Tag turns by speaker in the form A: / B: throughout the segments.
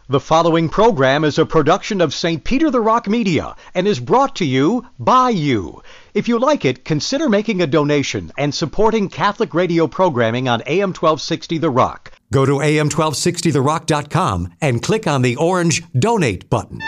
A: The following program is a production of St. Peter the Rock Media and is brought to you by you. If you like it, consider making a donation and supporting Catholic radio programming on AM 1260 The Rock. Go to am1260therock.com and click on the orange Donate button.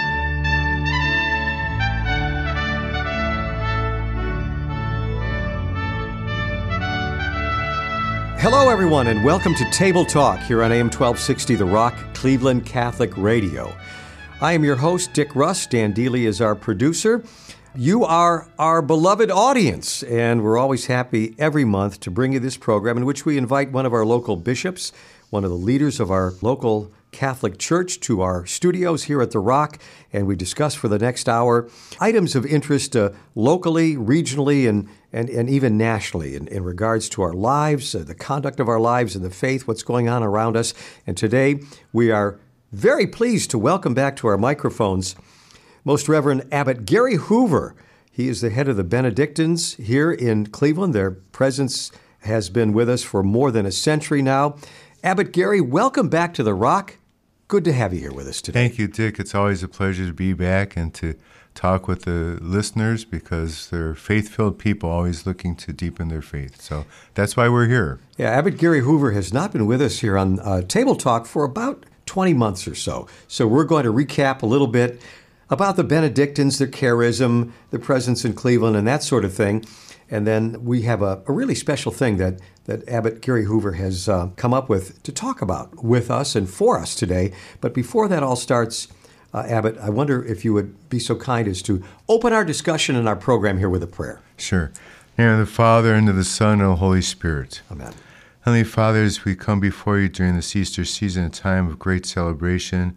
B: Hello, everyone, and welcome to Table Talk here on AM 1260 The Rock, Cleveland Catholic Radio. I am your host, Dick Russ. Dan Dealey is our producer. You are our beloved audience, and we're always happy every month to bring you this program in which we invite one of our local bishops, one of the leaders of our local Catholic Church, to our studios here at The Rock, and we discuss for the next hour items of interest locally, regionally, and even nationally in regards to our lives, the conduct of our lives and the faith, what's going on around us. And today we are very pleased to welcome back to our microphones Most Reverend Abbot Gary Hoover. He is the head of the Benedictines here in Cleveland. Their presence has been with us for more than a century now. Abbot Gary, welcome back to The Rock. Good to have you here with us today.
C: Thank you, Dick. It's always a pleasure to be back and to talk with the listeners because they're faith-filled people always looking to deepen their faith. So that's why we're here.
B: Yeah, Abbot Gary Hoover has not been with us here on Table Talk for about 20 months or so. So we're going to recap a little bit about the Benedictines, their charism, their presence in Cleveland, and that sort of thing. And then we have a really special thing that Abbot Gary Hoover has come up with to talk about with us and for us today. But before that all starts, Abbot, I wonder if you would be so kind as to open our discussion and our program here with a prayer.
C: Sure. In the name of the Father, and of the Son, and of the Holy Spirit.
B: Amen.
C: Heavenly Father, as we come before you during this Easter season, a time of great celebration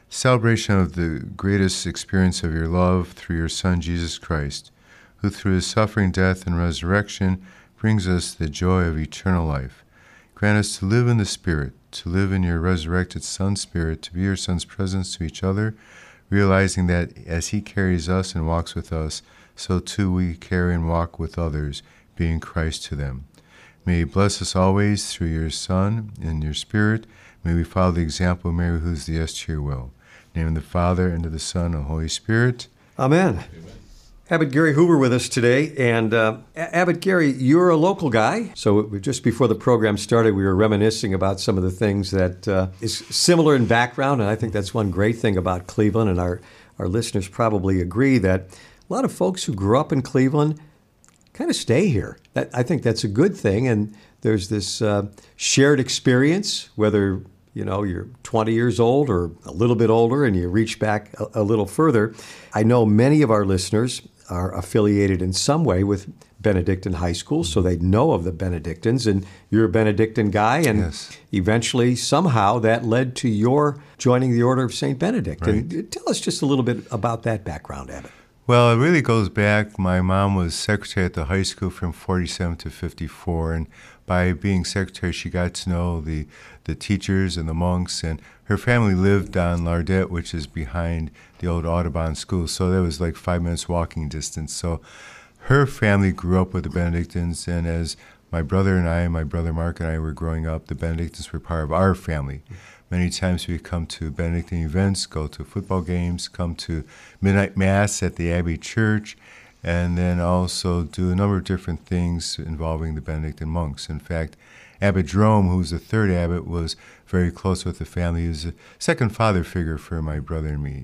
C: of the greatest experience of your love through your Son, Jesus Christ, who through his suffering, death, and resurrection brings us the joy of eternal life. Grant us to live in the Spirit, to live in your resurrected Son's Spirit, to be your Son's presence to each other, realizing that as he carries us and walks with us, so too we carry and walk with others, being Christ to them. May you bless us always through your Son and your Spirit. May we follow the example of Mary, who is the yes to your will. In the name of the Father, and of the Son, and the Holy Spirit.
B: Amen. Amen. Abbot Gary Hoover with us today. And Abbot Gary, you're a local guy. So just before the program started, we were reminiscing about some of the things that is similar in background. And I think that's one great thing about Cleveland. And our listeners probably agree that a lot of folks who grew up in Cleveland kind of stay here. I think that's a good thing. And there's this shared experience, whether you're 20 years old or a little bit older and you reach back a little further. I know many of our listeners are affiliated in some way with Benedictine High School, so they know of the Benedictines, and you're a Benedictine guy, and
C: yes.
B: Eventually, somehow, that led to your joining the Order of St. Benedict.
C: Right.
B: And tell us just a little bit about that background, Abbot.
C: Well, it really goes back. My mom was secretary at the high school from 47 to 54, and by being secretary, she got to know the teachers and the monks, and her family lived on Lardette, which is behind the old Audubon school, so that was like 5 minutes walking distance. So her family grew up with the Benedictines, and as my brother Mark and I were growing up, the Benedictines were part of our family. Many times we come to Benedictine events, go to football games, come to midnight mass at the Abbey Church, and then also do a number of different things involving the Benedictine monks. In fact, Abbot Jerome, who was the third abbot, was very close with the family. He was a second father figure for my brother and me,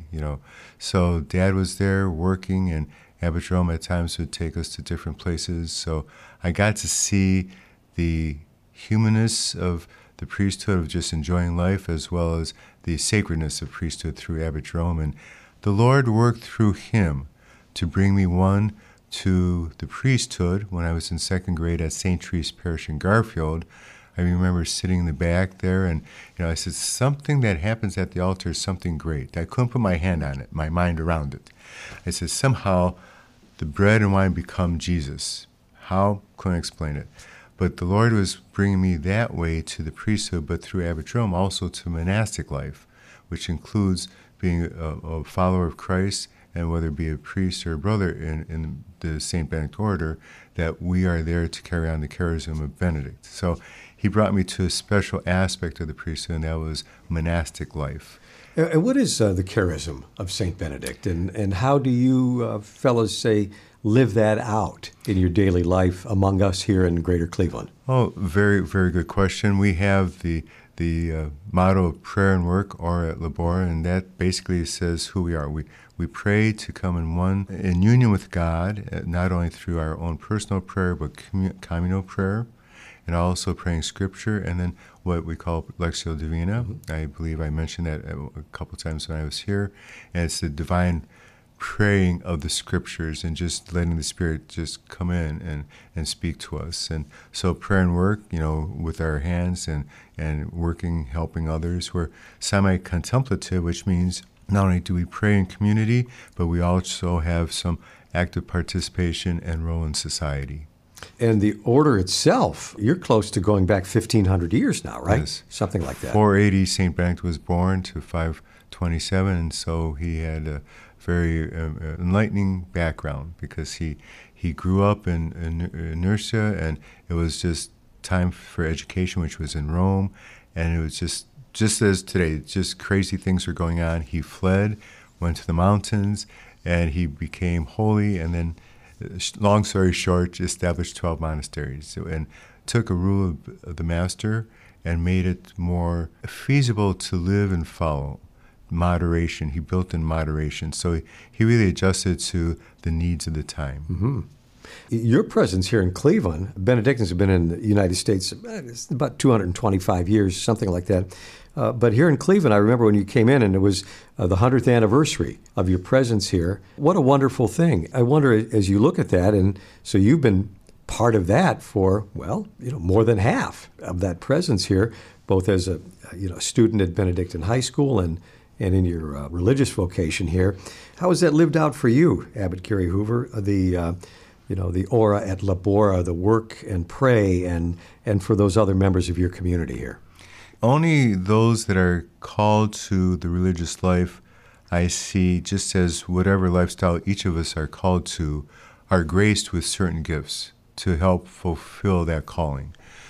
C: So Dad was there working, and Abbot Jerome at times would take us to different places. So I got to see the humanness of the priesthood, of just enjoying life, as well as the sacredness of priesthood through Abbot Jerome. And the Lord worked through him to bring me to the priesthood when I was in second grade at St. Therese Parish in Garfield. I remember sitting in the back there, and I said, something that happens at the altar is something great. I couldn't put my hand on it, my mind around it. I said, somehow the bread and wine become Jesus. How? Couldn't explain it. But the Lord was bringing me that way to the priesthood, but through Abbot Jerome also to monastic life, which includes being a follower of Christ, and whether it be a priest or a brother in the St. Benedict order, that we are there to carry on the charism of Benedict. So he brought me to a special aspect of the priesthood, and that was monastic life.
B: And what is the charism of St. Benedict, and how do you fellows say live that out in your daily life among us here in Greater Cleveland?
C: Oh, very, very good question. We have the motto of prayer and work, Ora et Labora, and that basically says who we are. We pray to come in union with God, not only through our own personal prayer, but communal prayer, and also praying Scripture, and then what we call Lectio Divina. Mm-hmm. I believe I mentioned that a couple times when I was here, and it's the divine praying of the Scriptures and just letting the Spirit just come in and speak to us. And so prayer and work, with our hands and working, helping others. We're semi-contemplative, which means not only do we pray in community, but we also have some active participation and role in society.
B: And the order itself, you're close to going back 1,500 years now, right?
C: Yes.
B: Something like that.
C: 480, St. Benedict was born to 527, and so he had a very enlightening background because he grew up in Nursia, and it was just time for education, which was in Rome, and it was just as today, just crazy things were going on. He fled, went to the mountains, and he became holy, and then, long story short, established 12 monasteries and took a rule of the master and made it more feasible to live and follow. Moderation. He built in moderation. So he really adjusted to the needs of the time.
B: Mm-hmm. Your presence here in Cleveland, Benedictines have been in the United States about 225 years, something like that. But here in Cleveland, I remember when you came in and it was the 100th anniversary of your presence here. What a wonderful thing. I wonder, as you look at that, and so you've been part of that for, more than half of that presence here, both as a student at Benedictine High School and in your religious vocation here. How has that lived out for you, Abbot Gary Hoover, the Ora et Labora, the work and pray, and for those other members of your community here?
C: Only those that are called to the religious life, I see, just as whatever lifestyle each of us are called to, are graced with certain gifts to help fulfill that calling.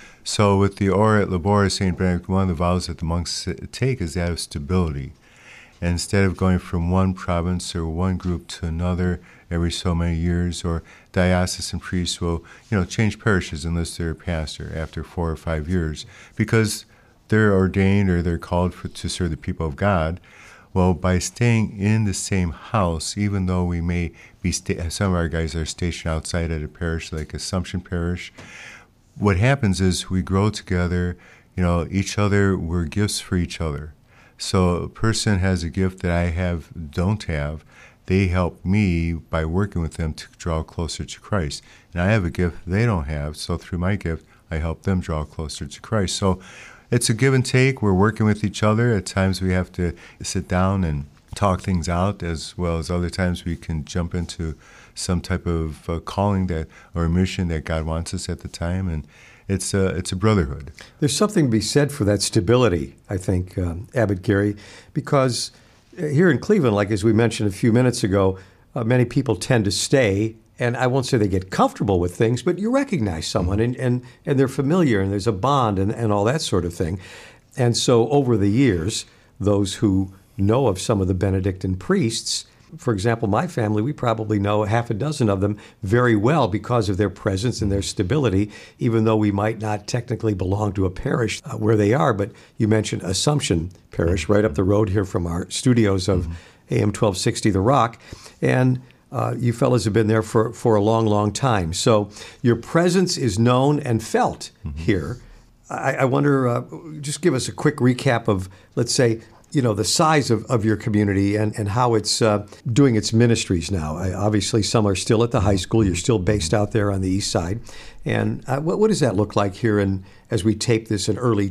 C: So with the Ora et Labora, St. Benedict, one of the vows that the monks take is that of stability. And instead of going from one province or one group to another every so many years, or diocesan priests will, change parishes unless they're a pastor after 4 or 5 years, because they're ordained or they're called to serve the people of God. Well, by staying in the same house, even though we may be, some of our guys are stationed outside at a parish like Assumption Parish, what happens is we grow together, each other, we're gifts for each other. So a person has a gift that I don't have. They help me by working with them to draw closer to Christ. And I have a gift they don't have, so through my gift, I help them draw closer to Christ. So it's a give and take. We're working with each other. At times we have to sit down and talk things out, as well as other times we can jump into some type of calling or mission that God wants us at the time. And it's a brotherhood. There's
B: something to be said for that stability, I think, Abbot Gary, because here in Cleveland, like as we mentioned a few minutes ago, many people tend to stay, and I won't say they get comfortable with things, but you recognize someone, and they're familiar, and there's a bond and all that sort of thing. And so over the years, those who know of some of the Benedictine priests, for example, my family, we probably know half a dozen of them very well because of their presence and their stability, even though we might not technically belong to a parish where they are. But you mentioned Assumption Parish right up the road here from our studios of AM 1260 The Rock. And you fellas have been there for a long, long time. So your presence is known and felt here. I wonder, just give us a quick recap of, let's say, the size of your community and how it's doing its ministries now. Obviously, some are still at the high school. You're still based out there on the east side. And what does that look like here as we tape this in early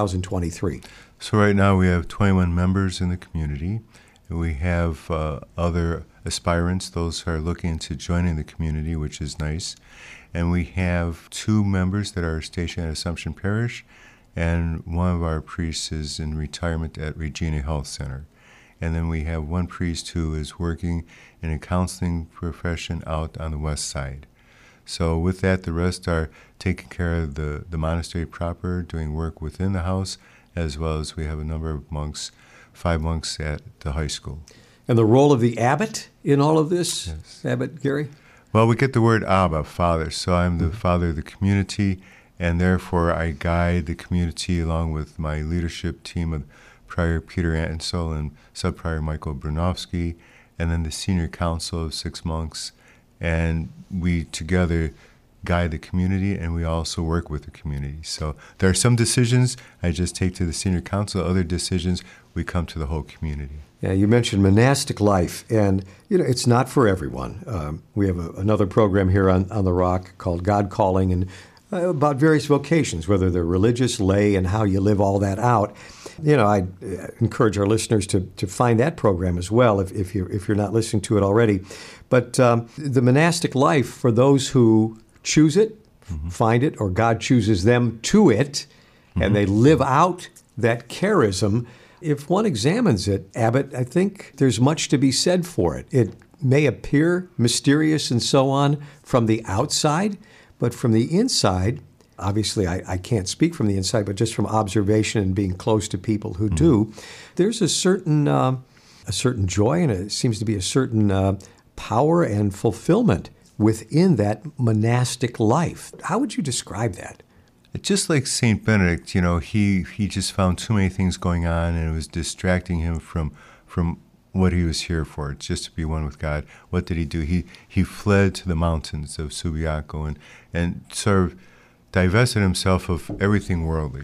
B: 2023?
C: So right now we have 21 members in the community. We have other aspirants, those who are looking into joining the community, which is nice. And we have 2 members that are stationed at Assumption Parish, and one of our priests is in retirement at Regina Health Center. And then we have one priest who is working in a counseling profession out on the west side. So with that, the rest are taking care of the monastery proper, doing work within the house, as well as we have a number of monks 5 monks at the high school.
B: And the role of the abbot in all of this,
C: Yes.
B: Abbot Gary?
C: Well, we get the word Abba, Father. So I'm the father of the community, and therefore I guide the community along with my leadership team of Prior Peter Ansel and Sub-Prior Michael Brunovsky, and then the senior council of 6 monks. And we together guide the community, and we also work with the community. So there are some decisions I just take to the senior council. Other decisions, we come to the whole community.
B: Yeah, you mentioned monastic life, and it's not for everyone. We have another program here on The Rock called God Calling, and about various vocations, whether they're religious, lay, and how you live all that out. I encourage our listeners to find that program as well if you're not listening to it already. But the monastic life, for those who choose it, find it, or God chooses them to it, and they live out that charism. If one examines it, Abbot, I think there's much to be said for it. It may appear mysterious and so on from the outside, but from the inside, obviously I can't speak from the inside, but just from observation and being close to people who do, there's a certain joy, and it seems to be a certain power and fulfillment within that monastic life. How would you describe that?
C: Just like St. Benedict, he just found too many things going on, and it was distracting him from what he was here for, just to be one with God. What did he do? He fled to the mountains of Subiaco and sort of divested himself of everything worldly,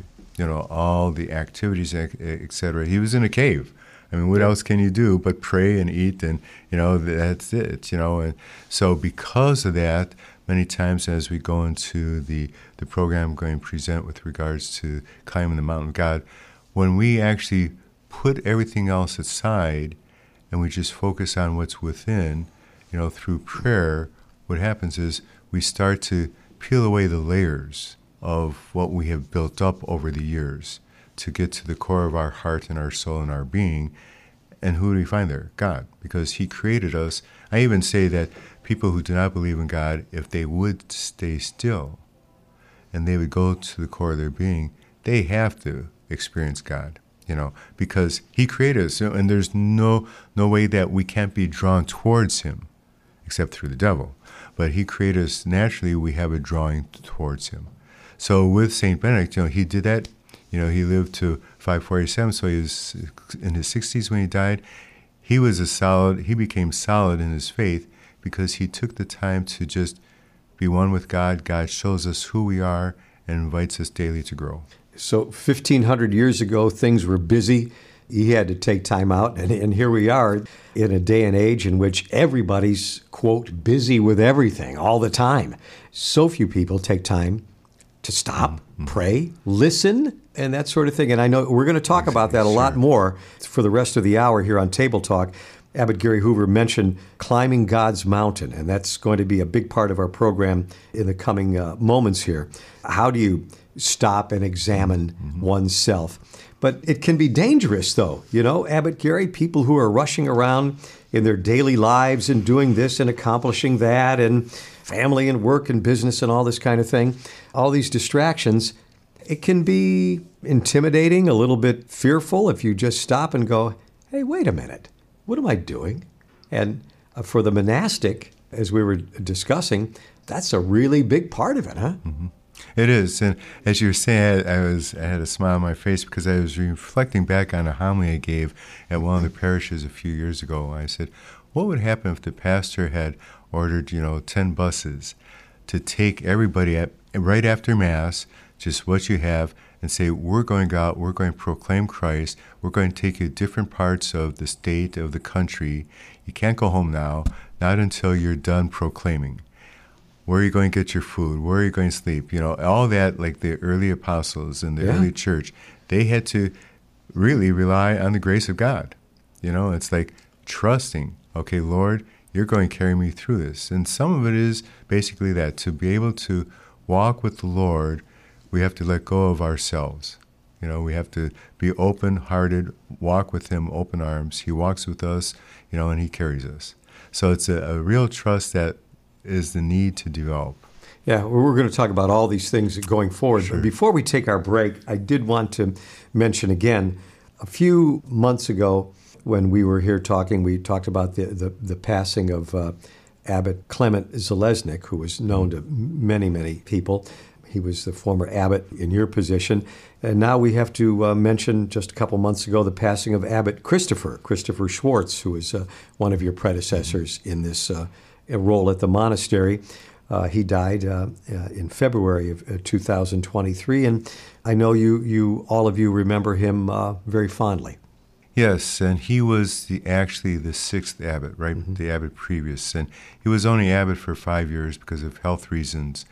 C: all the activities, etc. He was in a cave. I mean, what else can you do but pray and eat, and that's it, And so because of that, many times as we go into the program I'm going to present with regards to climbing the mountain of God, when we actually put everything else aside and we just focus on what's within, through prayer, what happens is we start to peel away the layers of what we have built up over the years to get to the core of our heart and our soul and our being. And who do we find there? God, because he created us. I even say that people who do not believe in God, if they would stay still and they would go to the core of their being, they have to experience God, because he created us, and there's no way that we can't be drawn towards him except through the devil. But he created us naturally, we have a drawing towards him. So with St. Benedict, he did that. He lived to 547, so he was in his 60s when he died. He became solid in his faith because he took the time to just be one with God. God shows us who we are and invites us daily to grow.
B: So 1,500 years ago, things were busy. He had to take time out, and here we are in a day and age in which everybody's, quote, busy with everything all the time. So few people take time to stop, pray, listen, and that sort of thing. And I know we're going to talk about that a lot more for the rest of the hour here on Table Talk. Abbot Gary Hoover mentioned climbing God's mountain, and that's going to be a big part of our program in the coming moments here. How do you stop and examine oneself? But it can be dangerous, though. Abbot Gary, people who are rushing around in their daily lives and doing this and accomplishing that, and family and work and business and all this kind of thing, all these distractions, it can be intimidating, a little bit fearful if you just stop and go, hey, wait a minute, what am I doing? And for the monastic, as we were discussing, that's a really big part of it, huh?
C: Mm-hmm. It is. And as you were saying, I had a smile on my face because I was reflecting back on a homily I gave at one of the parishes a few years ago. I said, what would happen if the pastor had ordered, 10 buses to take everybody right after Mass, just what you have, and say, we're going out, we're going to proclaim Christ, we're going to take you to different parts of the state, of the country. You can't go home now, not until you're done proclaiming. Where are you going to get your food? Where are you going to sleep? All that, like the early apostles and the early church, they had to really rely on the grace of God. It's like trusting, okay, Lord, you're going to carry me through this. And some of it is basically that, to be able to walk with the Lord, we have to let go of ourselves. We have to be open-hearted, walk with him, open arms. He walks with us, and he carries us. So it's a real trust that is the need to develop.
B: Yeah, we're going to talk about all these things going forward.
C: Sure.
B: But before we take our break, I did want to mention again A few months ago, when we were here talking, we talked about the passing of Abbot Clement Zalesnik, who was known to many, many people. He was the former abbot in your position. And now we have to mention, just a couple months ago, the passing of Abbot Christopher Schwartz, who was one of your predecessors in this role at the monastery. He died in February of 2023, and I know all of you remember him very fondly.
C: Yes, and he was actually the sixth abbot, right? Mm-hmm. The abbot previous, and he was only abbot for 5 years because of health reasons,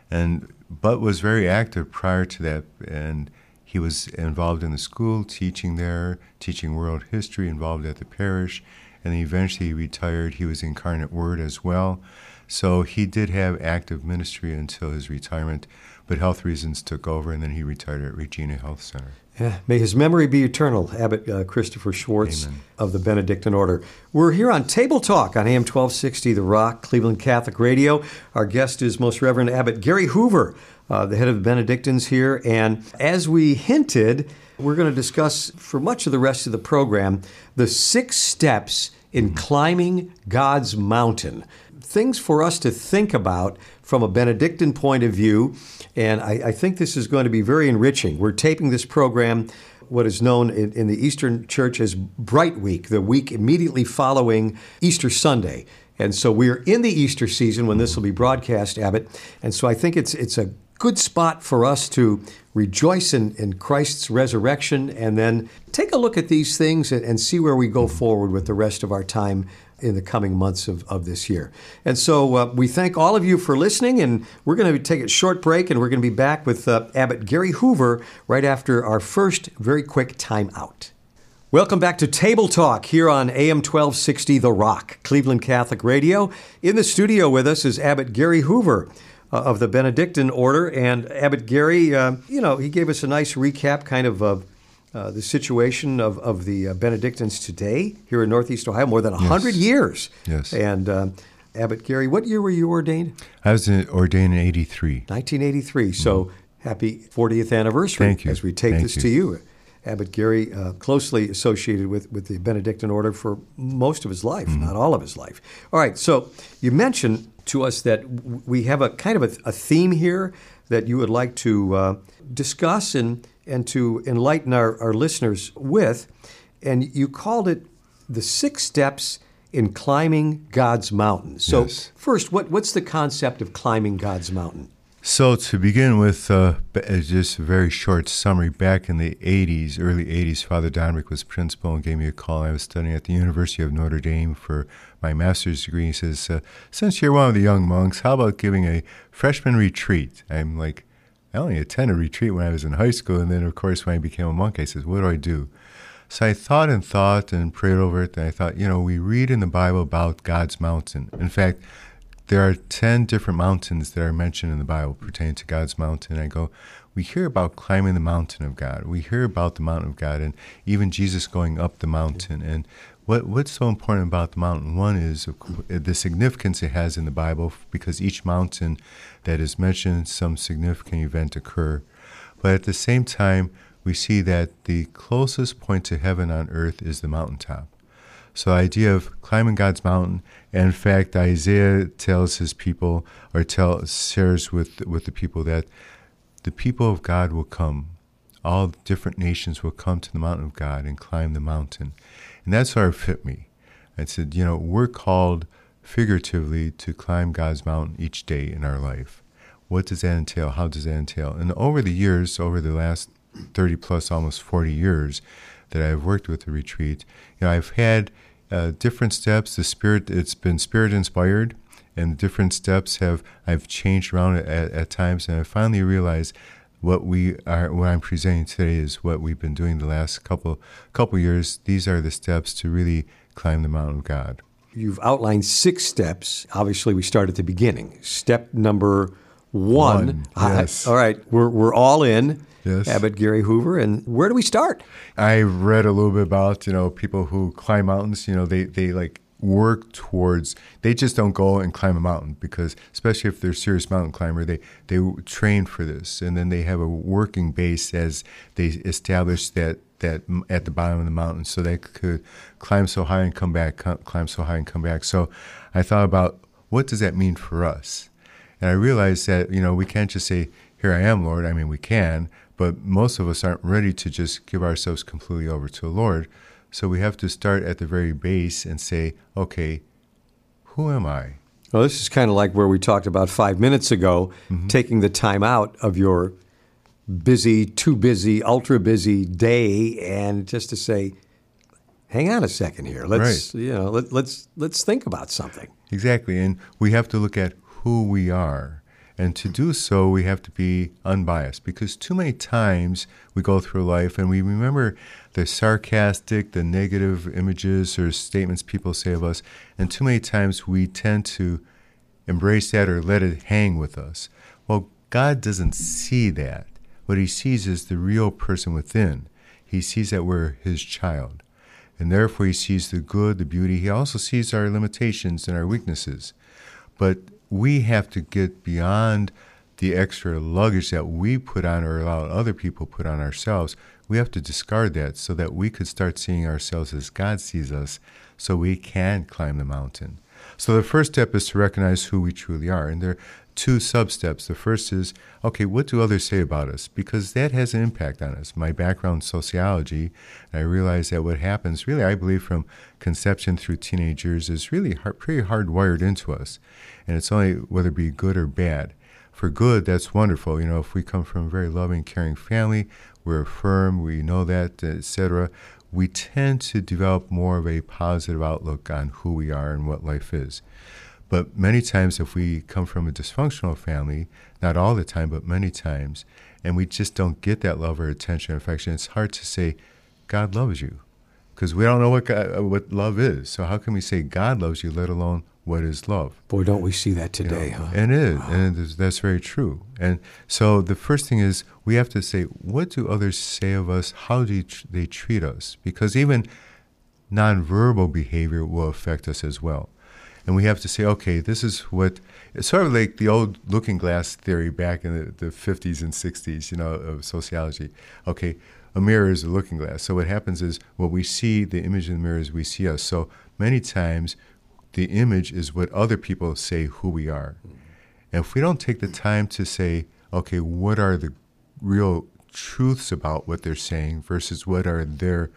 C: but was very active prior to that, and he was involved in the school, teaching there, teaching world history, involved at the parish, and eventually he retired. He was Incarnate Word as well. So he did have active ministry until his retirement, but health reasons took over, and then he retired at Regina Health Center.
B: Yeah, may his memory be eternal, Abbot Christopher Schwartz. Amen. Of the Benedictine Order. We're here on Table Talk on AM 1260, The Rock, Cleveland Catholic Radio. Our guest is Most Reverend Abbot Gary Hoover, the head of the Benedictines here. And as we hinted, we're going to discuss for much of the rest of the program the 6 steps in climbing God's mountain. Things for us to think about from a Benedictine point of view, and I think this is going to be very enriching. We're taping this program, what is known in the Eastern Church as Bright Week, the week immediately following Easter Sunday. And so we're in the Easter season when this will be broadcast, Abbot. And so I think it's a good spot for us to rejoice in Christ's resurrection and then take a look at these things and see where we go forward with the rest of our time in the coming months of this year. And so we thank all of you for listening, and we're going to take a short break, and we're going to be back with Abbot Gary Hoover right after our first very quick time out. Welcome back to Table Talk here on AM 1260 The Rock, Cleveland Catholic Radio. In the studio with us is Abbot Gary Hoover of the Benedictine Order. And Abbot Gary, he gave us a nice recap kind of the situation of the Benedictines today here in Northeast Ohio, more than 100 years.
C: Yes.
B: And Abbot Gary, what year were you ordained?
C: I was ordained in 1983.
B: 1983. So happy 40th anniversary.
C: Thank you.
B: As we take this to you. Abbot Gary, closely associated with the Benedictine Order for most of his life, not all of his life. All right, so you mentioned to us that we have a kind of a theme here that you would like to discuss and to enlighten our listeners with, and you called it the 6 steps in climbing God's mountain. So first, what's the concept of climbing God's mountain?
C: So to begin with, just a very short summary, back in the 80s, early 80s, Father Donrick was principal and gave me a call. I was studying at the University of Notre Dame for my master's degree. He says, since you're one of the young monks, how about giving a freshman retreat? I'm like, I only attended a retreat when I was in high school, and then, of course, when I became a monk, I said, what do I do? So I thought and prayed over it, and I thought, we read in the Bible about God's mountain. In fact, there are 10 different mountains that are mentioned in the Bible pertaining to God's mountain. I go, we hear about climbing the mountain of God. We hear about the mountain of God, and even Jesus going up the mountain. And what's so important about the mountain? One is the significance it has in the Bible, because each mountain that is mentioned, some significant event occur. But at the same time, we see that the closest point to heaven on earth is the mountaintop. So the idea of climbing God's mountain, and in fact, Isaiah tells his people, or shares with the people, that the people of God will come. All different nations will come to the mountain of God and climb the mountain. And that sort of fit me. I said, we're called figuratively to climb God's mountain each day in our life. What does that entail? How does that entail? And over the years, over the last 30 plus, almost 40 years that I've worked with the retreat, I've had different steps. It's been spirit inspired, and different steps I've changed around at times, and I finally realized what I'm presenting today is what we've been doing the last couple years. These are the steps to really climb the mountain of God.
B: You've outlined 6 steps. Obviously, we start at the beginning. Step number 1.
C: Yes.
B: All right, we're all in.
C: Yes.
B: Abbot Gary Hoover, and where do we start?
C: I read a little bit about people who climb mountains. They like work towards. They just don't go and climb a mountain, because especially if they're a serious mountain climber, they train for this, and then they have a working base as they establish that that at the bottom of the mountain, so they could climb so high and come back, climb so high and come back. So I thought about, what does that mean for us? And I realized that, we can't just say, here I am, Lord. I mean, we can, but most of us aren't ready to just give ourselves completely over to the Lord. So we have to start at the very base and say, okay, who am I?
B: Well, this is kind of like where we talked about 5 minutes ago, taking the time out of your busy, too busy, ultra busy day, and just to say, hang on a second here. Let's let's think about something.
C: Exactly, and we have to look at who we are, and to do so, we have to be unbiased. Because too many times we go through life and we remember the sarcastic, the negative images or statements people say of us, and too many times we tend to embrace that or let it hang with us. Well, God doesn't see that. What he sees is the real person within. He sees that we're his child. And therefore he sees the good, the beauty. He also sees our limitations and our weaknesses. But we have to get beyond the extra luggage that we put on or allow other people put on ourselves. We have to discard that so that we could start seeing ourselves as God sees us, so we can climb the mountain. So the first step is to recognize who we truly are. And there are 2 sub-steps. The first is, okay, what do others say about us? Because that has an impact on us. My background in sociology, and I realize that what happens, really, I believe from conception through teenage years, is really pretty hardwired into us. And it's only whether it be good or bad. For good, that's wonderful. If we come from a very loving, caring family, we're affirmed, we know that, etc., we tend to develop more of a positive outlook on who we are and what life is. But many times if we come from a dysfunctional family, not all the time, but many times, and we just don't get that love or attention or affection, it's hard to say, God loves you. Because we don't know what love is. So how can we say God loves you, let alone what is love?
B: Boy, don't we see that today, huh?
C: And it is, and that's very true. And so the first thing is we have to say, what do others say of us? How do they treat us? Because even nonverbal behavior will affect us as well. And we have to say, okay, this is what, it's sort of like the old looking glass theory back in the 50s and 60s, of sociology. Okay, a mirror is a looking glass. So what happens is what we see, the image in the mirror is we see us. So many times the image is what other people say who we are. And if we don't take the time to say, okay, what are the real truths about what they're saying versus what are their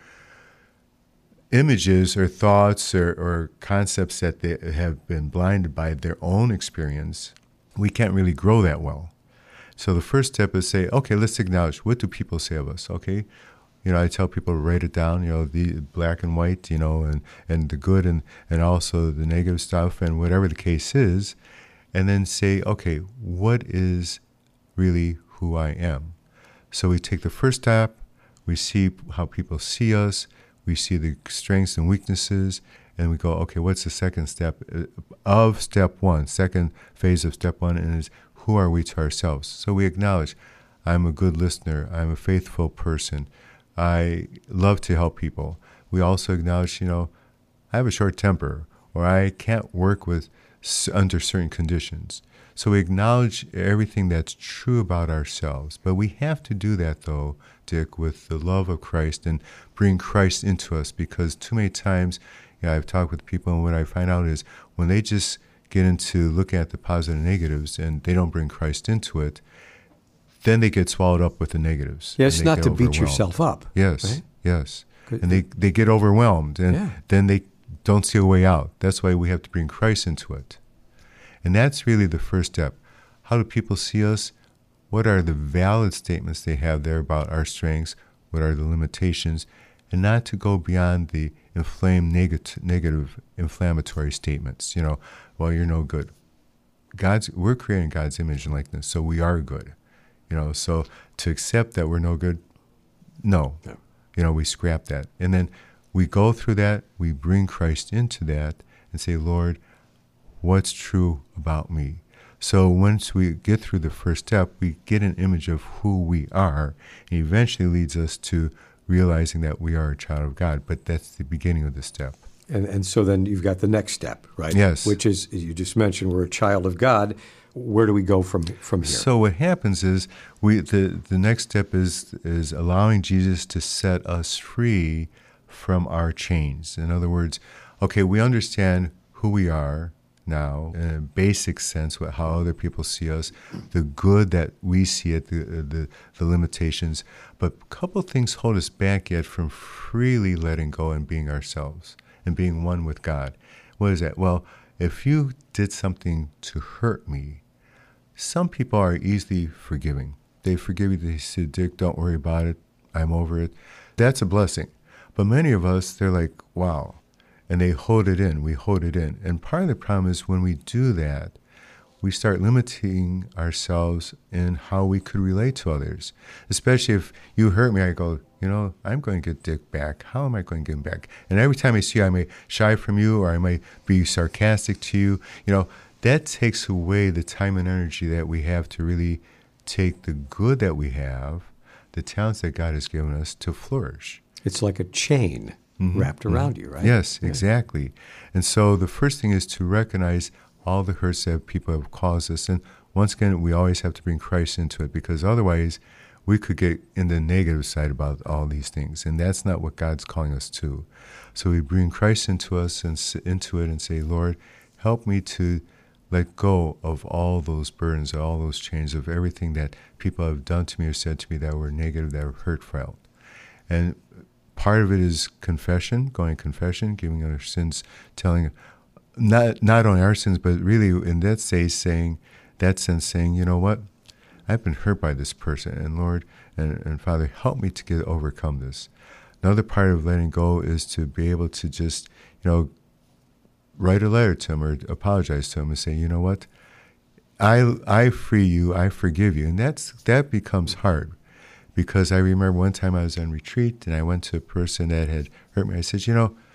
C: images or thoughts or concepts that they have been blinded by their own experience, we can't really grow that well. So the first step is say, okay, let's acknowledge, what do people say of us, okay? I tell people to write it down, the black and white, and the good and also the negative stuff and whatever the case is, and then say, okay, what is really who I am? So we take the first step, we see how people see us, we see the strengths and weaknesses, and we go, okay, what's the second step of step 1? Second phase of step 1 is, who are we to ourselves? So we acknowledge, I'm a good listener, I'm a faithful person, I love to help people. We also acknowledge, I have a short temper, or I can't work under certain conditions. So we acknowledge everything that's true about ourselves. But we have to do that, though, Dick, with the love of Christ and bring Christ into us, because too many times, I've talked with people, and what I find out is when they just get into looking at the positive and negatives and they don't bring Christ into it, then they get swallowed up with the negatives.
B: Yes, not to beat yourself up.
C: Yes,
B: right?
C: Yes. And they get overwhelmed, and then they don't see a way out. That's why we have to bring Christ into it. And that's really the first step. How do people see us? What are the valid statements they have there about our strengths? What are the limitations? And not to go beyond the inflamed negative inflammatory statements. Well, you're no good. We're creating God's image and likeness, so we are good. So to accept that we're no good, no. We scrap that. And then we go through that, we bring Christ into that and say, Lord, what's true about me? So once we get through the first step, we get an image of who we are, and eventually leads us to realizing that we are a child of God. But that's the beginning of the step.
B: And so then you've got the next step, right?
C: Yes.
B: Which is, you just mentioned, we're a child of God. Where do we go from here?
C: So what happens is the next step is allowing Jesus to set us free from our chains. In other words, okay, we understand who we are now in a basic sense, how other people see us, the good that we see at the limitations, but a couple of things hold us back yet from freely letting go and being ourselves and being one with God. What is that? Well, if you did something to hurt me, some people are easily forgiving. They forgive you. They say, Dick, don't worry about it. I'm over it. That's a blessing. But many of us, they're like, wow. And they hold it in. We hold it in. And part of the problem is when we do that, we start limiting ourselves in how we could relate to others. Especially if you hurt me, I go, I'm going to get Dick back. How am I going to get him back? And every time I see you, I may shy from you, or I might be sarcastic to you. That takes away the time and energy that we have to really take the good that we have, the talents that God has given us, to flourish.
B: It's like a chain wrapped around you, right?
C: Yes, exactly. And so the first thing is to recognize all the hurts that people have caused us. And once again, we always have to bring Christ into it, because otherwise we could get in the negative side about all these things. And that's not what God's calling us to. So we bring Christ into us and into it and say, Lord, help me to let go of all those burdens, all those chains, of everything that people have done to me or said to me that were negative, that were hurtful. And part of it is confession, going to confession, giving our sins, telling, not only our sins, but really in that saying, you know what? I've been hurt by this person, and Lord and Father, help me to overcome this. Another part of letting go is to be able to just, write a letter to him or apologize to him and say, you know what? I free you, I forgive you. And that becomes hard, because I remember one time I was on retreat and I went to a person that had hurt me. I said,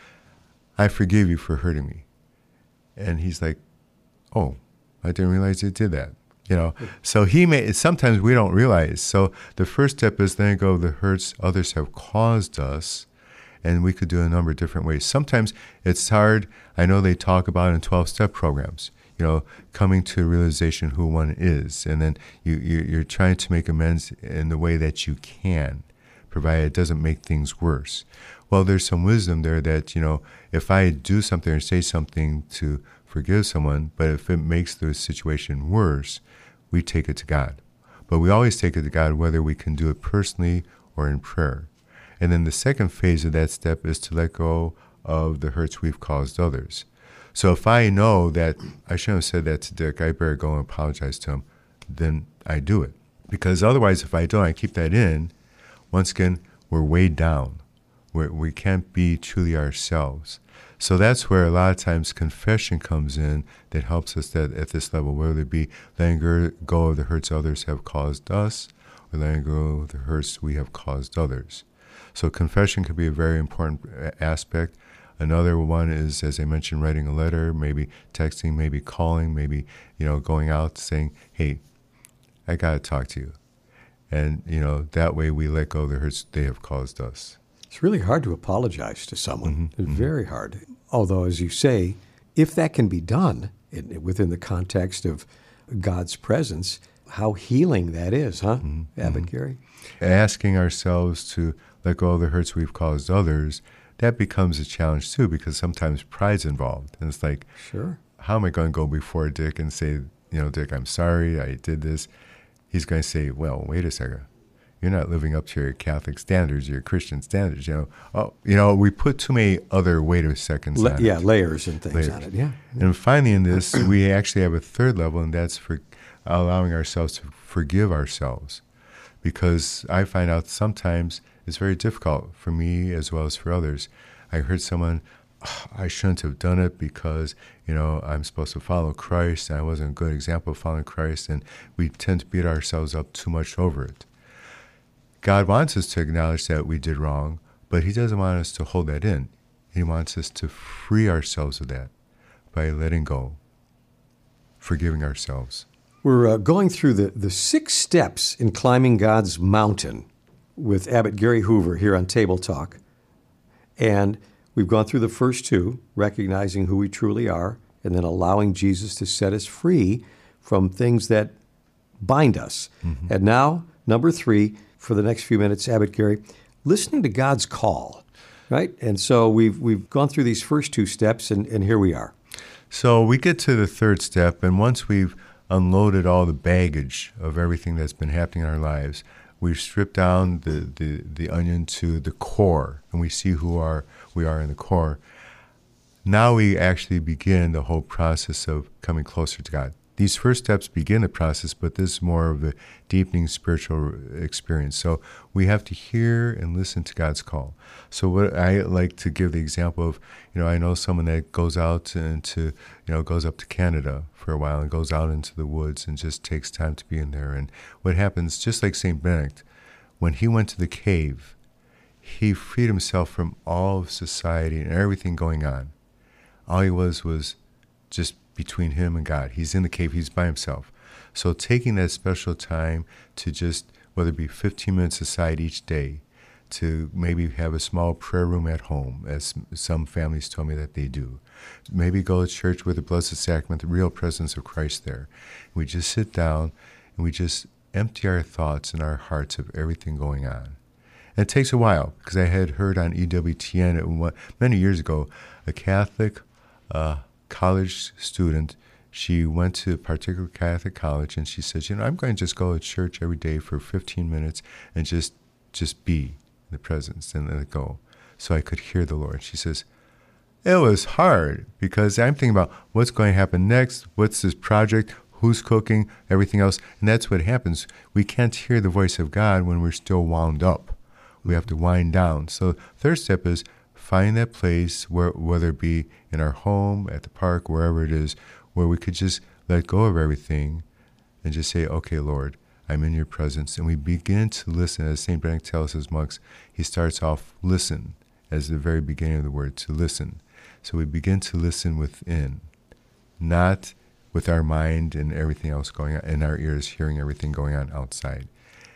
C: I forgive you for hurting me. And he's like, oh, I didn't realize you did that. So sometimes we don't realize. So the first step is letting go of the hurts others have caused us. And we could do a number of different ways. Sometimes it's hard. I know they talk about in 12-step programs, coming to a realization who one is. And then you're trying to make amends in the way that you can, provided it doesn't make things worse. Well, there's some wisdom there that, if I do something or say something to forgive someone, but if it makes the situation worse, we take it to God. But we always take it to God, whether we can do it personally or in prayer. And then the second phase of that step is to let go of the hurts we've caused others. So if I know that I shouldn't have said that to Dick, I better go and apologize to him, then I do it. Because otherwise, if I don't, I keep that in, once again, we're weighed down. We can't be truly ourselves. So that's where a lot of times confession comes in that helps us at this level, whether it be letting go of the hurts others have caused us, or letting go of the hurts we have caused others. So confession could be a very important aspect. Another one is, as I mentioned, writing a letter, maybe texting, maybe calling, maybe, going out saying, hey, I got to talk to you. And, that way we let go of the hurts they have caused us.
B: It's really hard to apologize to someone. It's very hard. Although, as you say, if that can be done within the context of God's presence, how healing that is, huh, Abbot Gary?
C: Asking ourselves to let go of the hurts we've caused others, that becomes a challenge too, because sometimes pride's involved. And it's like,
B: sure,
C: how am I going to go before Dick and say, Dick, I'm sorry, I did this? He's going to say, well, wait a second. You're not living up to your Catholic standards, your Christian standards. We put too many other wait a seconds on it.
B: Yeah, layers and things on it, yeah.
C: And finally in this, we actually have a third level, and that's for allowing ourselves to forgive ourselves. Because I find out sometimes it's very difficult for me as well as for others. I heard someone, I shouldn't have done it because, I'm supposed to follow Christ, and I wasn't a good example of following Christ, and we tend to beat ourselves up too much over it. God wants us to acknowledge that we did wrong, but he doesn't want us to hold that in. He wants us to free ourselves of that by letting go, forgiving ourselves.
B: We're going through the 6 steps in climbing God's mountain with Abbot Gary Hoover here on Table Talk. And we've gone through the first two, recognizing who we truly are, and then allowing Jesus to set us free from things that bind us. Mm-hmm. And now, number 3, for the next few minutes, Abbot Gary, listening to God's call, right? And so we've gone through these first 2 steps, and here we are.
C: So we get to the third step, and once we've unloaded all the baggage of everything that's been happening in our lives, we've stripped down the onion to the core, and we see who we are in the core. Now we actually begin the whole process of coming closer to God. These first steps begin the process, but this is more of a deepening spiritual experience. So we have to hear and listen to God's call. So what I like to give the example of, I know someone that goes out into, goes up to Canada for a while and goes out into the woods and just takes time to be in there. And what happens, just like St. Benedict, when he went to the cave, he freed himself from all of society and everything going on. All he was just between him and God. He's in the cave, he's by himself. So taking that special time to just, whether it be 15 minutes aside each day, to maybe have a small prayer room at home, as some families told me that they do. Maybe go to church with the Blessed Sacrament, the real presence of Christ there. We just sit down and we just empty our thoughts and our hearts of everything going on. And it takes a while, because I had heard on EWTN many years ago, a Catholic college student, she went to a particular Catholic college, and she said, I'm going to just go to church every day for 15 minutes and just be in the presence and let it go, so I could hear the Lord. She says, it was hard, because I'm thinking about what's going to happen next, what's this project, who's cooking, everything else, and that's what happens. We can't hear the voice of God when we're still wound up. We have to wind down. So third step is find that place, whether it be in our home, at the park, wherever it is, where we could just let go of everything and just say, okay, Lord, I'm in your presence. And we begin to listen. As St. Benedict tells his monks, he starts off listen as the very beginning of the word, to listen. So we begin to listen within, not with our mind and everything else going on, in our ears hearing everything going on outside.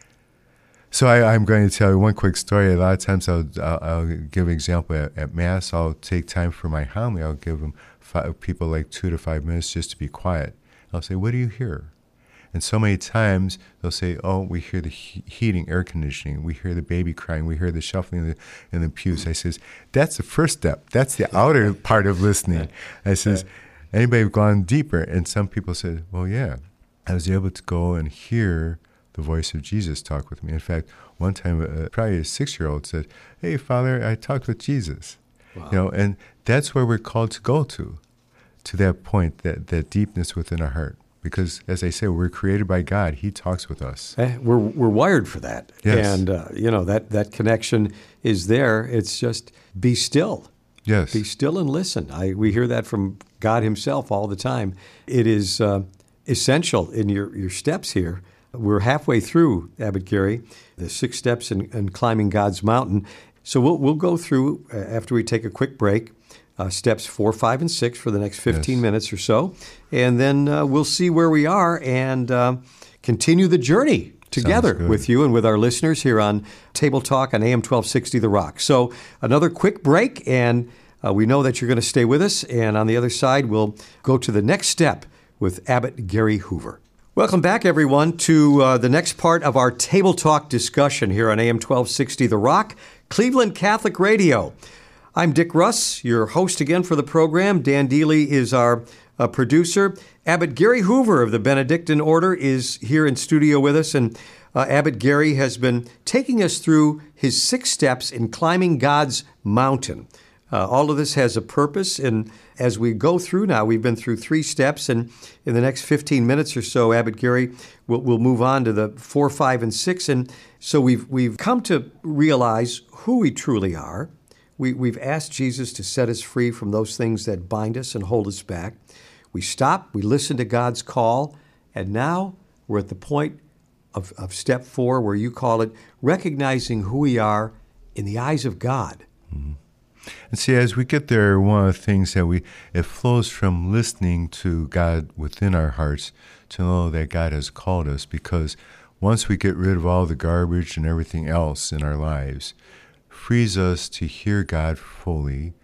C: So I'm going to tell you one quick story. A lot of times I'll give an example at Mass. I'll take time for my homily. I'll give them people like 2 to 5 minutes just to be quiet. I'll say, what do you hear? And so many times they'll say, oh, we hear the heating, air conditioning. We hear the baby crying. We hear the shuffling in the pews. I says, that's the first step. That's the outer part of listening. I says, anybody gone deeper? And some people said, well, yeah, I was able to go and hear the voice of Jesus talk with me. In fact, one time, probably a 6-year-old said, hey, Father, I talked with Jesus. Wow. And that's where we're called to go to that point, that deepness within our heart. Because, as I say, we're created by God. He talks with us.
B: We're wired for that.
C: Yes.
B: And, that connection is there. It's just be still.
C: Yes.
B: Be still and listen. We hear that from God himself all the time. It is essential in your steps here. We're halfway through, Abbot Gary, the 6 steps in climbing God's mountain. So we'll go through, after we take a quick break, steps 4, 5, and 6 for the next 15 minutes or so. And then we'll see where we are and continue the journey together with you and with our listeners here on Table Talk on AM 1260 The Rock. So another quick break, and we know that you're going to stay with us. And on the other side, we'll go to the next step with Abbot Gary Hoover. Welcome back, everyone, to the next part of our Table Talk discussion here on AM 1260 The Rock, Cleveland Catholic Radio. I'm Dick Russ, your host again for the program. Dan Deely is our producer. Abbot Gary Hoover of the Benedictine Order is here in studio with us, and Abbot Gary has been taking us through his 6 steps in climbing God's mountain. All of this has a purpose, and as we go through now, we've been through 3 steps, and in the next 15 minutes or so, Abbot Gary, we'll move on to the 4, 5, and 6. And so we've come to realize who we truly are. We've asked Jesus to set us free from those things that bind us and hold us back. We stop, we listen to God's call, and now we're at the point of step 4, where you call it recognizing who we are in the eyes of God.
C: Mm-hmm. And see, as we get there, one of the things that it flows from listening to God within our hearts to know that God has called us, because once we get rid of all the garbage and everything else in our lives, frees us to hear God fully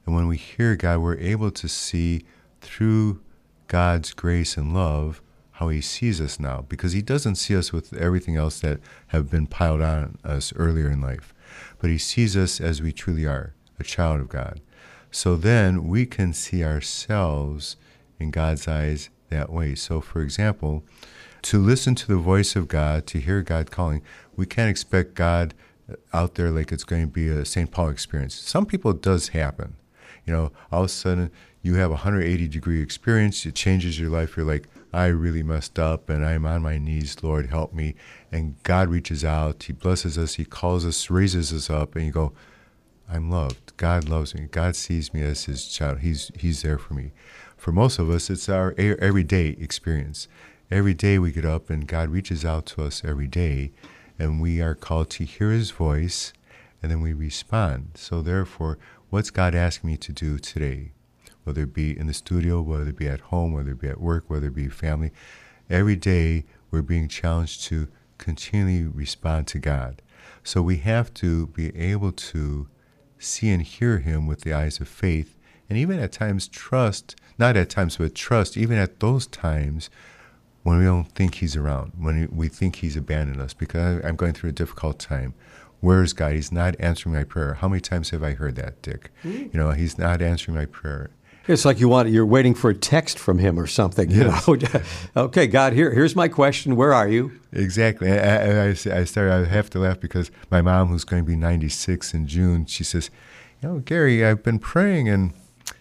C: And when we hear God, we're able to see through God's grace and love how he sees us now, because he doesn't see us with everything else that have been piled on us earlier in life, but he sees us as we truly are, a child of God. So then we can see ourselves in God's eyes that way. So for example, to listen to the voice of God, to hear God calling, we can't expect God out there like it's going to be a St. Paul experience. Some people it does happen. All of a sudden you have a 180-degree experience. It changes your life. You're like, I really messed up and I'm on my knees. Lord, help me. And God reaches out. He blesses us. He calls us, raises us up. And you go, I'm loved. God loves me. God sees me as his child. He's there for me. For most of us, it's our everyday experience. Every day we get up and God reaches out to us every day. And we are called to hear his voice. And then we respond. So therefore, what's God asking me to do today? Whether it be in the studio, whether it be at home, whether it be at work, whether it be family. Every day we're being challenged to continually respond to God. So we have to be able to see and hear him with the eyes of faith, and even at times trust, not at times, but trust, even at those times when we don't think he's around, when we think he's abandoned us, because I'm going through a difficult time. Where is God? He's not answering my prayer. How many times have I heard that, Dick? He's not answering my prayer.
B: It's like you're waiting for a text from him or something.
C: Yes.
B: Okay, God, here's my question. Where are you?
C: Exactly. I have to laugh because my mom, who's going to be 96 in June, she says, Gary, I've been praying and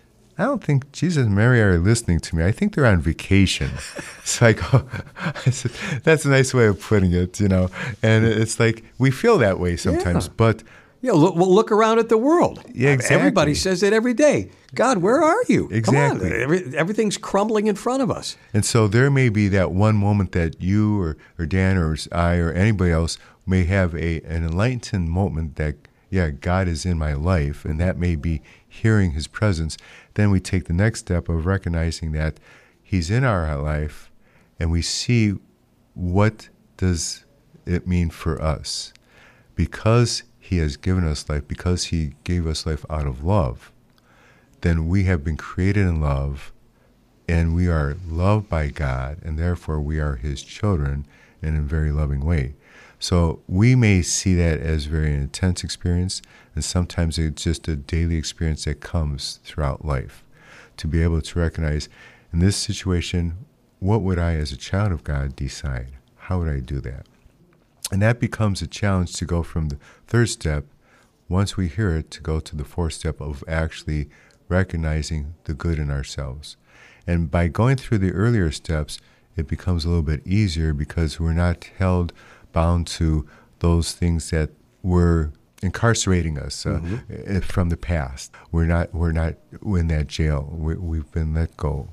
C: I don't think Jesus and Mary are listening to me. I think they're on vacation. So I said, that's a nice way of putting it, And it's like we feel that way sometimes, but
B: look around at the world.
C: Yeah, exactly.
B: Everybody says it every day. God, where are you?
C: Exactly.
B: Come on. Everything's crumbling in front of us.
C: And so there may be that one moment that you or Dan or I or anybody else may have an enlightened moment that, God is in my life, and that may be hearing his presence. Then we take the next step of recognizing that he's in our life, and we see what does it mean for us. Because he has given us life, because he gave us life out of love, then we have been created in love, and we are loved by God, and therefore we are his children in a very loving way. So we may see that as a very intense experience, and sometimes it's just a daily experience that comes throughout life. To be able to recognize, in this situation, what would I as a child of God decide? How would I do that? And that becomes a challenge to go from the third step, once we hear it, to go to the fourth step of actually recognizing the good in ourselves. And by going through the earlier steps, it becomes a little bit easier because we're not bound to those things that were incarcerating us from the past. We're not in that jail. We've been let go.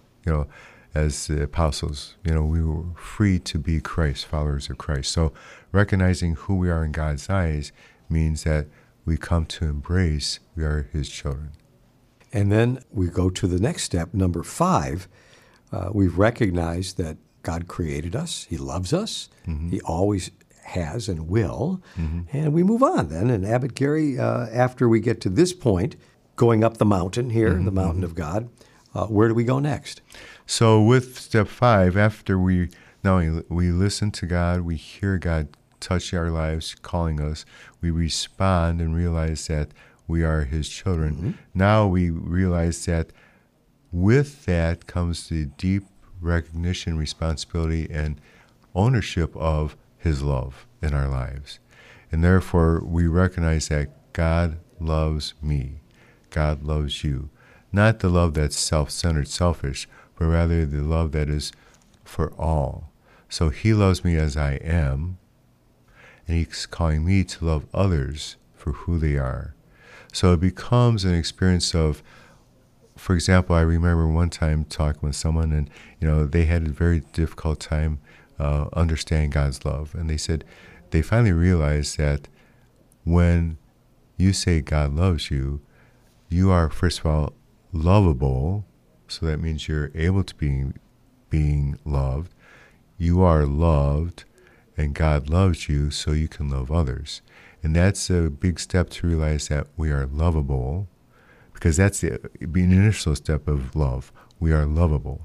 C: As the apostles, we were free to be Christ, followers of Christ. So recognizing who we are in God's eyes means that we come to embrace we are his children.
B: And then we go to the next step, number 5. We've recognized that God created us. He loves us. Mm-hmm. He always has and will. Mm-hmm. And we move on then. And Abbot Gary, after we get to this point, going up the mountain here, the mountain of God, where do we go next?
C: So with step 5, after we listen to God, we hear God touch our lives, calling us, we respond and realize that we are his children. Mm-hmm. Now we realize that with that comes the deep recognition, responsibility, and ownership of his love in our lives. And therefore, we recognize that God loves me. God loves you. Not the love that's self-centered, selfish, but rather the love that is for all. So he loves me as I am, and he's calling me to love others for who they are. So it becomes an experience of, for example, I remember one time talking with someone, and they had a very difficult time understanding God's love. And they said they finally realized that when you say God loves you, you are, first of all, lovable. So that means you're able to be being loved. You are loved, and God loves you so you can love others. And that's a big step to realize that we are lovable, because that's being the initial step of love. We are lovable.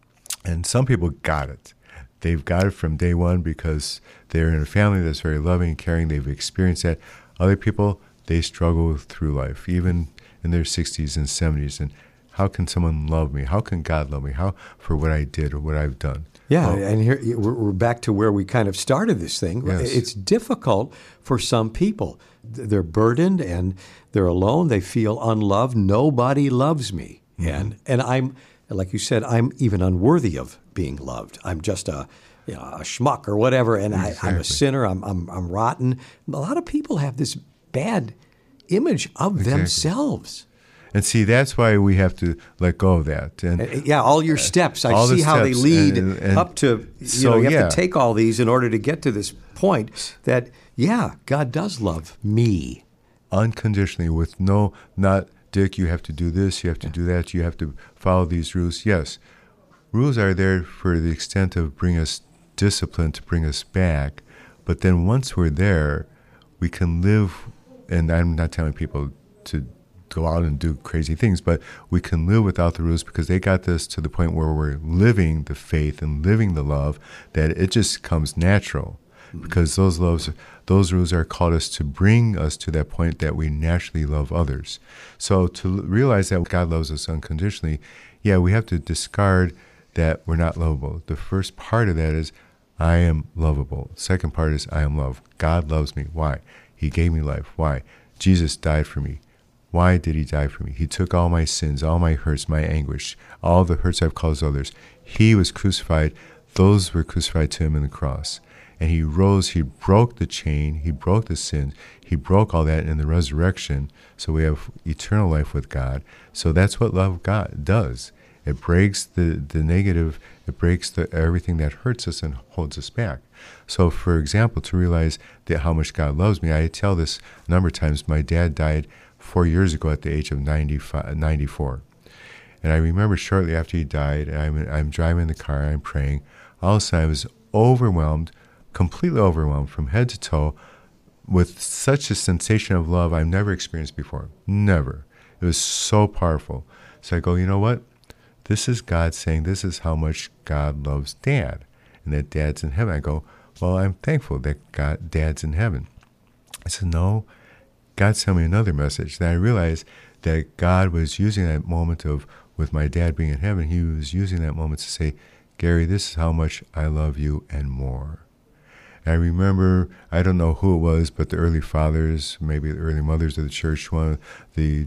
C: And some people got it. They've got it from day one because they're in a family that's very loving and caring. They've experienced that. Other people, they struggle through life, even in their 60s and 70s. And how can someone love me? How can God love me? How for what I did or what I've done?
B: Yeah, and here we're back to where we kind of started this thing.
C: Yes.
B: It's difficult for some people. They're burdened and they're alone. They feel unloved. Nobody loves me. And I'm, like you said, I'm even unworthy of being loved. I'm just a schmuck or whatever, and I'm a sinner. I'm rotten. A lot of people have this bad image of themselves.
C: And see, that's why we have to let go of that.
B: And all your steps. I see how they lead up to, you have to take all these in order to get to this point that, God does love me.
C: Unconditionally, with not, Dick, you have to do this, you have to do that, you have to follow these rules. Yes, rules are there for the extent of bring us discipline, to bring us back. But then once we're there, we can live, and I'm not telling people to go out and do crazy things, but we can live without the rules because they got this to the point where we're living the faith and living the love, that it just comes natural. Because those rules are called us to bring us to that point that we naturally love others. So to realize that God loves us unconditionally, we have to discard that we're not lovable. The first part of that is I am lovable. Second part is I am loved. God loves me. Why? He gave me life. Why? Jesus died for me. Why did he die for me? He took all my sins, all my hurts, my anguish, all the hurts I've caused others. He was crucified. Those were crucified to him in the cross. And he rose, he broke the chain, he broke the sin, he broke all that in the resurrection, so we have eternal life with God. So that's what love God does. It breaks the negative, it breaks everything that hurts us and holds us back. So for example, to realize that how much God loves me, I tell this a number of times. My dad died 4 years ago at the age of 94. And I remember shortly after he died, I'm driving in the car, I'm praying. All of a sudden I was overwhelmed, completely overwhelmed from head to toe with such a sensation of love I've never experienced before. Never. It was so powerful. So I go, you know what? This is God saying this is how much God loves Dad, and that Dad's in heaven. I go, well, I'm thankful that Dad's in heaven. I said, no, God's telling me another message. Then I realized that God was using that moment with my dad being in heaven, he was using that moment to say, Gary, this is how much I love you and more. I remember, I don't know who it was, but the early fathers, maybe the early mothers of the church, one of the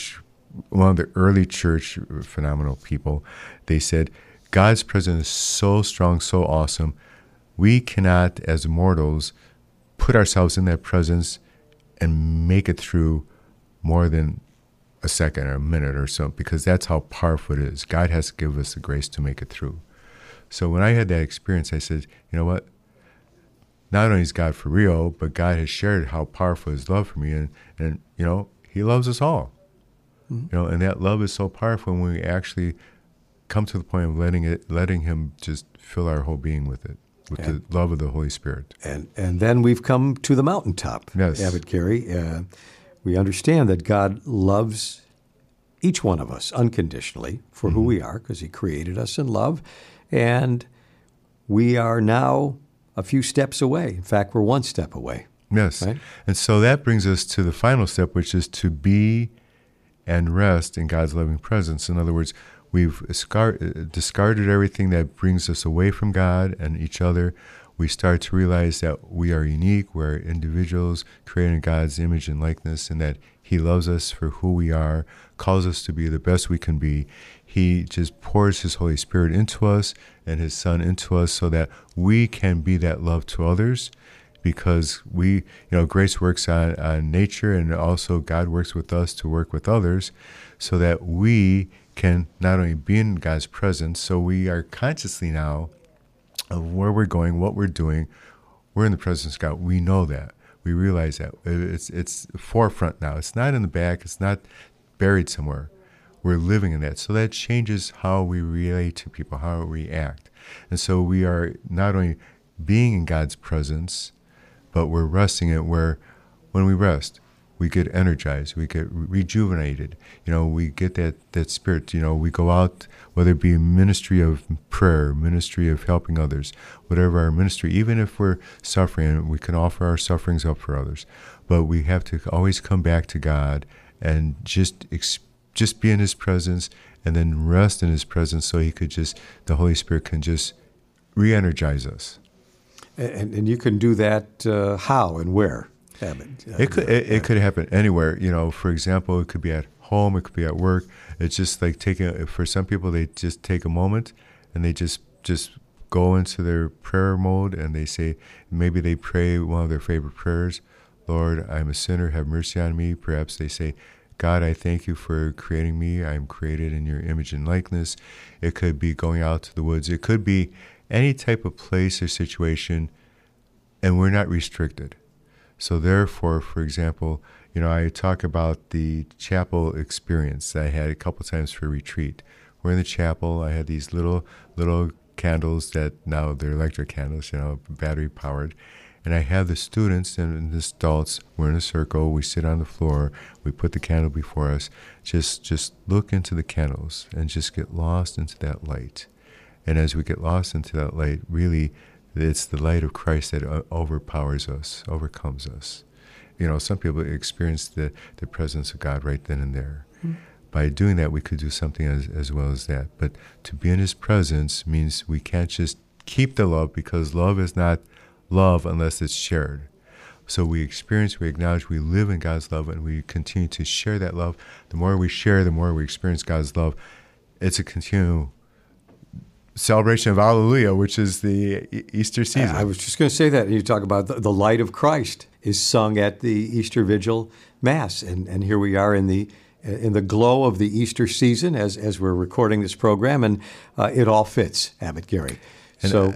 C: early church phenomenal people, they said, God's presence is so strong, so awesome, we cannot, as mortals, put ourselves in that presence and make it through more than a second or a minute or so, because that's how powerful it is. God has to give us the grace to make it through. So when I had that experience, I said, you know what? Not only is God for real, but God has shared how powerful his love for me, and he loves us all. Mm-hmm. And that love is so powerful when we actually come to the point of letting him just fill our whole being with it, with the love of the Holy Spirit.
B: And then we've come to the mountaintop,
C: yes.
B: Abbot Gary. We understand that God loves each one of us unconditionally for who we are, because he created us in love, and we are now a few steps away. In fact, we're one step away.
C: Yes.
B: Right?
C: And so that brings us to the final step, which is to be and rest in God's loving presence. In other words, we've discarded everything that brings us away from God and each other. We start to realize that we are unique, we're individuals created in God's image and likeness, and that he loves us for who we are, calls us to be the best we can be. He just pours his Holy Spirit into us and his Son into us so that we can be that love to others, because grace works on nature, and also God works with us to work with others so that we can not only be in God's presence, so we are consciously now of where we're going, what we're doing. We're in the presence of God. We know that. We realize that. It's forefront now. It's not in the back. It's not buried somewhere. We're living in that. So that changes how we relate to people, how we act. And so we are not only being in God's presence, but we're resting it where when we rest, we get energized, we get rejuvenated. We get that spirit. We go out, whether it be ministry of prayer, ministry of helping others, whatever our ministry, even if we're suffering, we can offer our sufferings up for others. But we have to always come back to God and just be in His presence, and then rest in His presence, so the Holy Spirit can just re-energize us.
B: And you can do that how and where?
C: It could happen anywhere. For example, it could be at home, it could be at work. It's just like for some people, they just take a moment and they just go into their prayer mode, and maybe they pray one of their favorite prayers. Lord, I'm a sinner, have mercy on me. Perhaps they say, God, I thank you for creating me. I am created in your image and likeness. It could be going out to the woods. It could be any type of place or situation, and we're not restricted. So therefore, for example, I talk about the chapel experience that I had a couple times for retreat. We're in the chapel. I had these little candles that now they're electric candles, battery powered. And I have the students and the adults, we're in a circle, we sit on the floor, we put the candle before us, just look into the candles and just get lost into that light. And as we get lost into that light, really, it's the light of Christ that overpowers us, overcomes us. Some people experience the presence of God right then and there. Mm-hmm. By doing that, we could do something as well as that. But to be in His presence means we can't just keep the love, because love is not love unless it's shared. So we experience, we acknowledge, we live in God's love, and we continue to share that love. The more we share, the more we experience God's love. It's a continual celebration of Alleluia, which is the Easter season.
B: I was just going to say that. You talk about the light of Christ is sung at the Easter Vigil Mass, and here we are in the glow of the Easter season as we're recording this program, and it all fits, Abbot Gary.
C: And so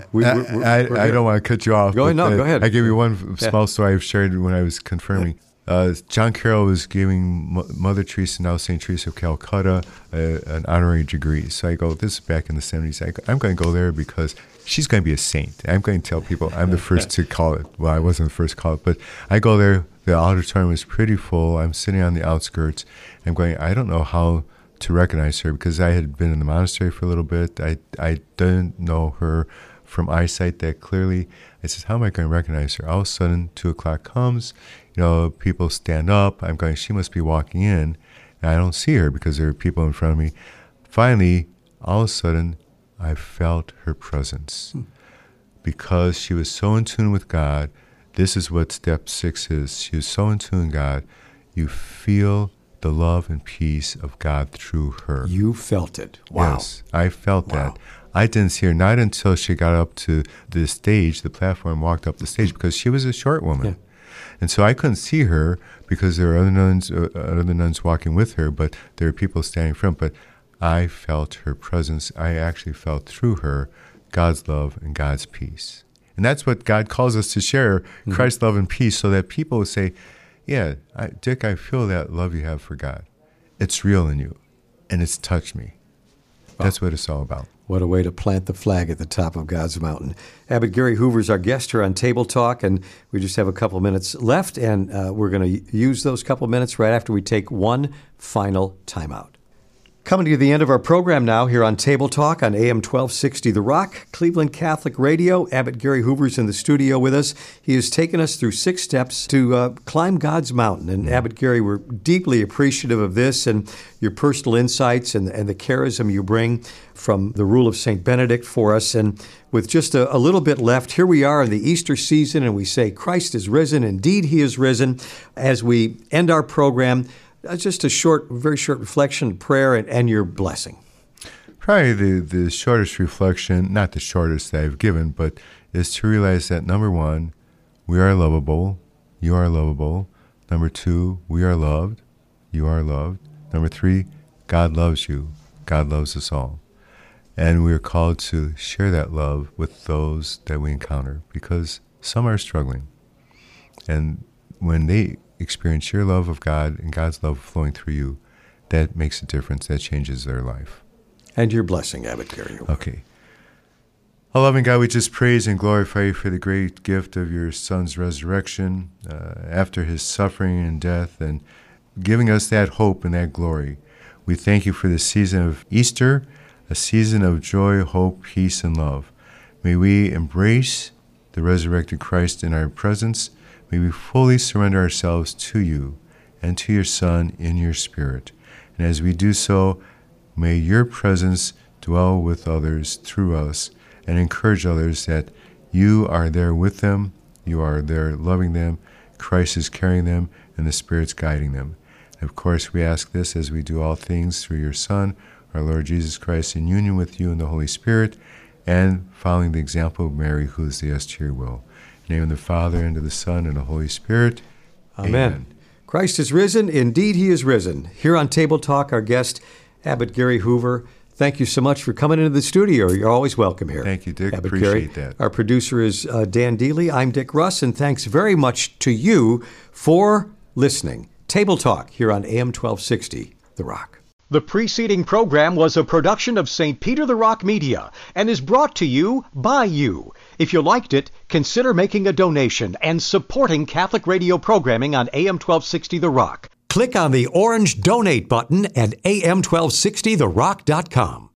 C: I don't want to cut you off.
B: Go ahead.
C: I gave you one small story I've shared when I was confirming. John Carroll was giving Mother Teresa, now St. Teresa of Calcutta, an honorary degree. So I go, this is back in the 70s. I'm going to go there because she's going to be a saint. I'm going to tell people I'm the first to call it. Well, I wasn't the first to call it, but I go there. The auditorium was pretty full. I'm sitting on the outskirts. I'm going, I don't know how to recognize her, because I had been in the monastery for a little bit. I didn't know her from eyesight that clearly. I said, how am I going to recognize her? All of a sudden, 2 o'clock comes, people stand up. I'm going, she must be walking in. And I don't see her because there are people in front of me. Finally, all of a sudden, I felt her presence. Because she was so in tune with God. This is what step 6 is. She was so in tune with God. You feel the love and peace of God through her.
B: You felt it. Wow.
C: Yes, I felt that. I didn't see her, not until she got up to the stage, the platform, walked up the stage, because she was a short woman. Yeah. And so I couldn't see her because there were other nuns walking with her, but there were people standing in front. But I felt her presence. I actually felt through her God's love and God's peace. And that's what God calls us to share, Christ's love and peace, so that people will say, yeah, Dick, I feel that love you have for God. It's real in you, and it's touched me. That's what it's all about.
B: What a way to plant the flag at the top of God's mountain. Abbot Gary Hoover is our guest here on Table Talk, and we just have a couple minutes left, and we're going to use those couple minutes right after we take one final timeout. Coming to the end of our program now here on Table Talk on AM 1260 The Rock, Cleveland Catholic Radio. Abbot Gary Hoover's in the studio with us. He has taken us through 6 steps to climb God's mountain. And Abbot Gary, we're deeply appreciative of this and your personal insights and the charism you bring from the Rule of St. Benedict for us. And with just a little bit left, here we are in the Easter season, and we say, Christ is risen. Indeed, He is risen. As we end our program, just a very short reflection, prayer, and your blessing.
C: Probably the shortest reflection, not the shortest that I've given, but is to realize that, number 1, we are lovable. You are lovable. Number 2, we are loved. You are loved. Number 3, God loves you. God loves us all. And we are called to share that love with those that we encounter, because some are struggling. And when they experience your love of God and God's love flowing through you, that makes a difference. That changes their life.
B: And your blessing, Abbot Gary.
C: Okay. Our loving God, we just praise and glorify you for the great gift of your Son's resurrection after his suffering and death, and giving us that hope and that glory. We thank you for the season of Easter, a season of joy, hope, peace, and love. May we embrace the resurrected Christ in our presence. May we fully surrender ourselves to you and to your Son in your Spirit. And as we do so, may your presence dwell with others through us and encourage others that you are there with them, you are there loving them, Christ is carrying them, and the Spirit's guiding them. And of course, we ask this as we do all things through your Son, our Lord Jesus Christ, in union with you and the Holy Spirit, and following the example of Mary, who is the yes to your will. In the name of the Father, and of the Son, and the Holy Spirit.
B: Amen. Christ is risen. Indeed, he is risen. Here on Table Talk, our guest, Abbot Gary Hoover. Thank you so much for coming into the studio. You're always welcome here.
C: Thank you, Dick.
B: Abbot
C: Appreciate
B: Gary.
C: that.
B: Our producer is Dan Dealey. I'm Dick Russ, and thanks very much to you for listening. Table Talk here on AM 1260, The Rock.
A: The preceding program was a production of St. Peter the Rock Media and is brought to you by you. If you liked it, consider making a donation and supporting Catholic radio programming on AM 1260 The Rock.
B: Click on the orange donate button at am1260therock.com.